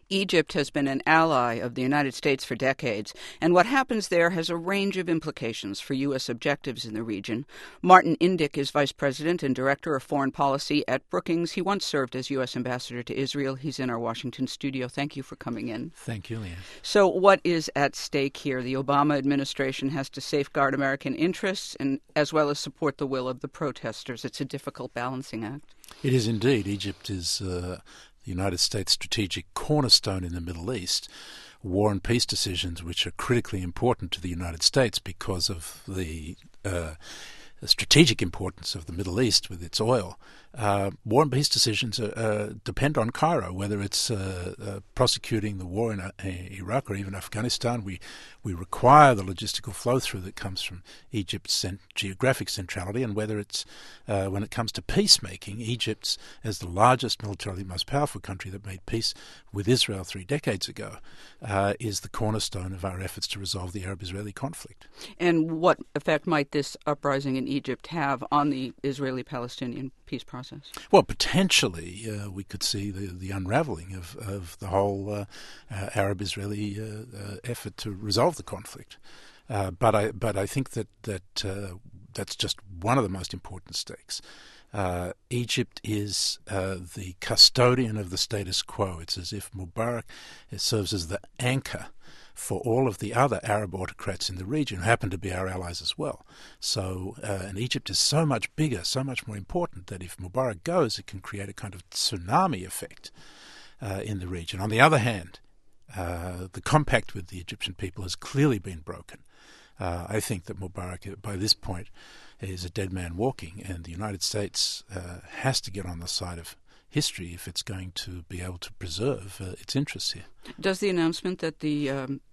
Egypt has been an ally of the United States for decades, and what happens there has a range of implications for U.S. objectives in the region. Martin Indyk is Vice President and Director of Foreign Policy at Brookings. He once served as U.S. Ambassador to Israel. He's in our Washington studio. Thank you for coming in. Thank you, Leanne. So what is at stake here? The Obama administration has to safeguard American interests and as well as support the will of the protesters. It's a difficult balancing act. It is indeed. Egypt is the United States' strategic cornerstone in the Middle East. War and peace decisions, which are critically important to the United States because of the strategic importance of the Middle East with its oil. War and peace decisions depend on Cairo, whether it's prosecuting the war in Iraq or even Afghanistan. We require the logistical flow-through that comes from Egypt's geographic centrality, and whether it's when it comes to peacemaking, Egypt, as the largest, militarily most powerful country that made peace with Israel 3 decades ago, is the cornerstone of our efforts to resolve the Arab-Israeli conflict. And what effect might this uprising in Egypt have on the Israeli-Palestinian peace process? Well, potentially we could see the unraveling of the whole Arab-Israeli effort to resolve the conflict. But I think that that's just one of the most important stakes. Egypt is the custodian of the status quo. It's as if Mubarak serves as the anchor for all of the other Arab autocrats in the region who happen to be our allies as well. So, and Egypt is so much bigger, so much more important that if Mubarak goes, it can create a kind of tsunami effect in the region. On the other hand, the compact with the Egyptian people has clearly been broken. I think that Mubarak, by this point, is a dead man walking, and the United States has to get on the side of history if it's going to be able to preserve its interests here. Does the announcement that the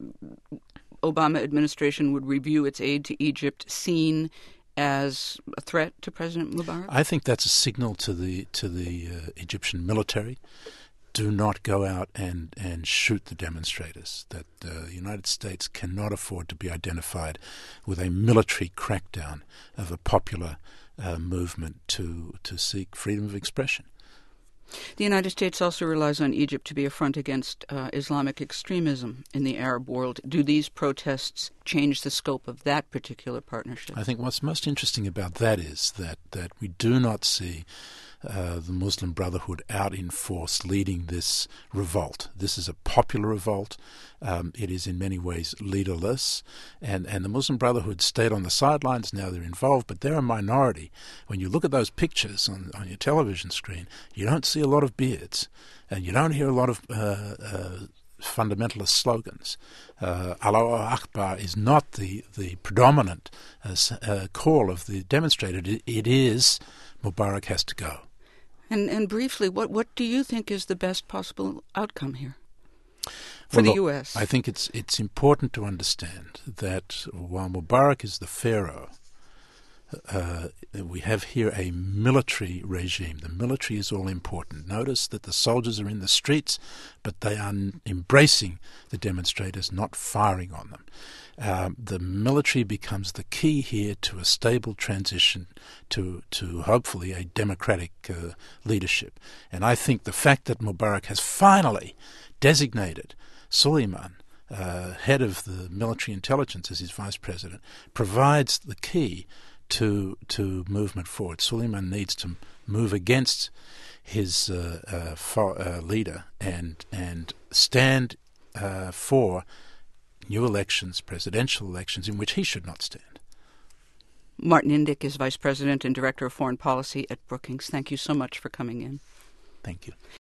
Obama administration would review its aid to Egypt seen as a threat to President Mubarak? I think that's a signal to the Egyptian military. Do not go out and shoot the demonstrators. That the United States cannot afford to be identified with a military crackdown of a popular movement to seek freedom of expression. The United States also relies on Egypt to be a front against Islamic extremism in the Arab world. Do these protests change the scope of that particular partnership? I think what's most interesting about that is that we do not see the Muslim Brotherhood out in force leading this revolt. This is a popular revolt. It is in many ways leaderless. And the Muslim Brotherhood stayed on the sidelines. Now they're involved, but they're a minority. When you look at those pictures on your television screen, you don't see a lot of beards, and you don't hear a lot of fundamentalist slogans. Allahu Akbar is not the predominant call of the demonstrator. It is Mubarak has to go. And briefly, what do you think is the best possible outcome here for the U.S.? I think it's important to understand that while Mubarak is the pharaoh, we have here a military regime. The military is all important. Notice that the soldiers are in the streets, but they are embracing the demonstrators, not firing on them. The military becomes the key here to a stable transition to hopefully a democratic leadership. And I think the fact that Mubarak has finally designated Suleiman head of the military intelligence as his vice president provides the key to movement forward. Suleiman needs to move against his leader and stand for new elections, presidential elections, in which he should not stand. Martin Indyk is Vice President and Director of Foreign Policy at Brookings. Thank you so much for coming in. Thank you.